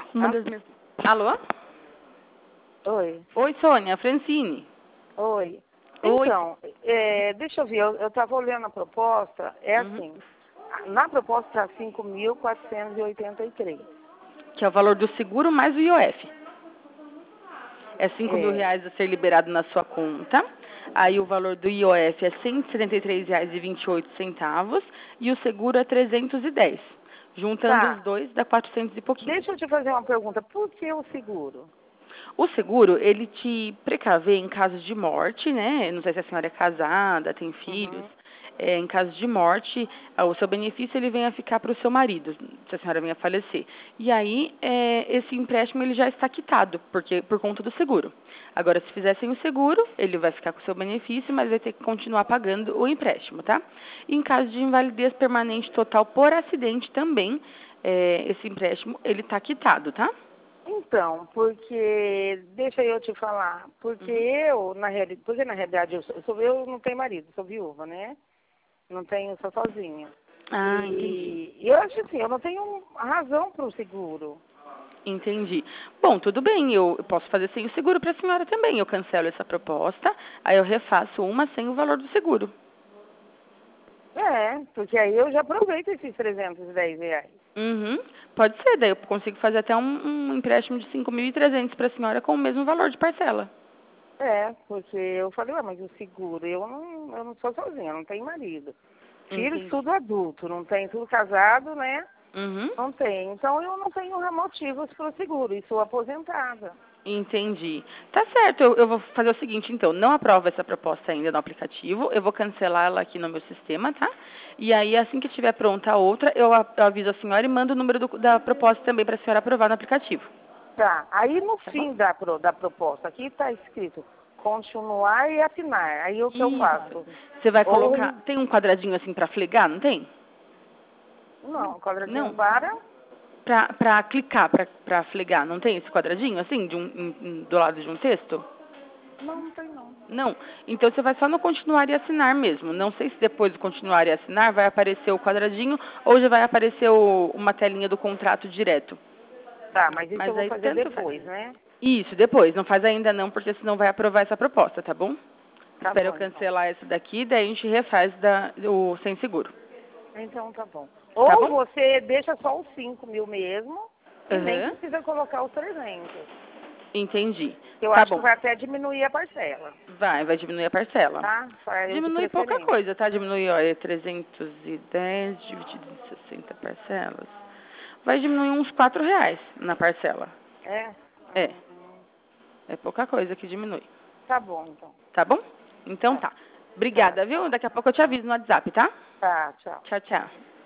Uma das minhas... Alô? Oi. Oi, Sônia, Francine. Oi. Oi. Então, deixa eu ver, eu estava olhando a proposta, assim, na proposta está 5.483. Que é o valor do seguro mais o IOF. É 5.000 reais a ser liberado na sua conta. Aí o valor do IOF é R$ 173,28 e o seguro é 310. Juntando os Tá, dois, dá 400 e pouquinho. deixa eu te fazer uma pergunta, por que o seguro? O seguro, ele te precavê em caso de morte, né? Não sei se a senhora é casada, tem filhos. Uhum. Em caso de morte, o seu benefício ele vem a ficar para o seu marido, se a senhora venha a falecer. E aí, esse empréstimo ele já está quitado, porque por conta do seguro. Agora, se fizer sem o seguro, ele vai ficar com o seu benefício, mas vai ter que continuar pagando o empréstimo, tá? E em caso de invalidez permanente total por acidente também, esse empréstimo ele está quitado, tá? Então, porque, deixa eu te falar, porque porque na realidade eu não tenho marido, sou viúva, né? Não tenho, sou sozinha. Ah, entendi. E eu acho assim, eu não tenho razão para o seguro. Entendi. Bom, tudo bem, eu posso fazer sem o seguro para a senhora também. Eu cancelo essa proposta, aí eu refaço uma sem o valor do seguro. Porque aí eu já aproveito esses 310 reais. Uhum. Pode ser, daí eu consigo fazer até um empréstimo de 5.300 para a senhora com o mesmo valor de parcela. Porque eu falei, mas o seguro, eu não sou sozinha, não tenho marido. Filhos Entendi. tudo adulto, não tem tudo casado, né? Uhum. Não tem. Então eu não tenho motivos para o seguro e sou aposentada. Entendi. Tá certo, eu vou fazer o seguinte, então, não aprovo essa proposta ainda no aplicativo, eu vou cancelar ela aqui no meu sistema, tá? E aí, assim que estiver pronta a outra, eu aviso a senhora e mando o número da proposta também para a senhora aprovar no aplicativo. Tá. Aí no Tá bom? fim da proposta, aqui está escrito continuar e assinar. Aí o que eu faço? Isso. Você vai Ou colocar, tem um quadradinho assim para flegar, não tem? não, quadradinho Não. para. Pra clicar, pra flegar, não tem esse quadradinho assim, do lado de um texto? Não, não tem não. Não. Então você vai só no continuar e assinar mesmo. Não sei se depois do continuar e assinar vai aparecer o quadradinho ou já vai aparecer uma telinha do contrato direto. Tá, mas isso eu Mas vou aí fazer tanto faz. depois, né? Isso, depois. Não faz ainda não, porque senão vai aprovar essa proposta, tá bom? Tá Espera eu bom, então. cancelar essa daqui, daí a gente refaz o sem seguro. Então tá bom. Tá Ou bom? você deixa só os 5.000 mesmo e nem Aham. precisa colocar os 300. Entendi. Eu Tá acho que bom. vai até diminuir a parcela, Vai diminuir a parcela. tá? Eu de Diminui pouca preferência. coisa, tá? Diminui, olha, 310 dividido em 60 parcelas. Vai diminuir uns R$ 4 na parcela. É? É, é pouca coisa que diminui. Tá bom, então. Tá bom? Então Tá, tá. tá, Obrigada, viu? tchau. Daqui a pouco eu te aviso no WhatsApp, tá? Tá, tchau. Tchau, tchau.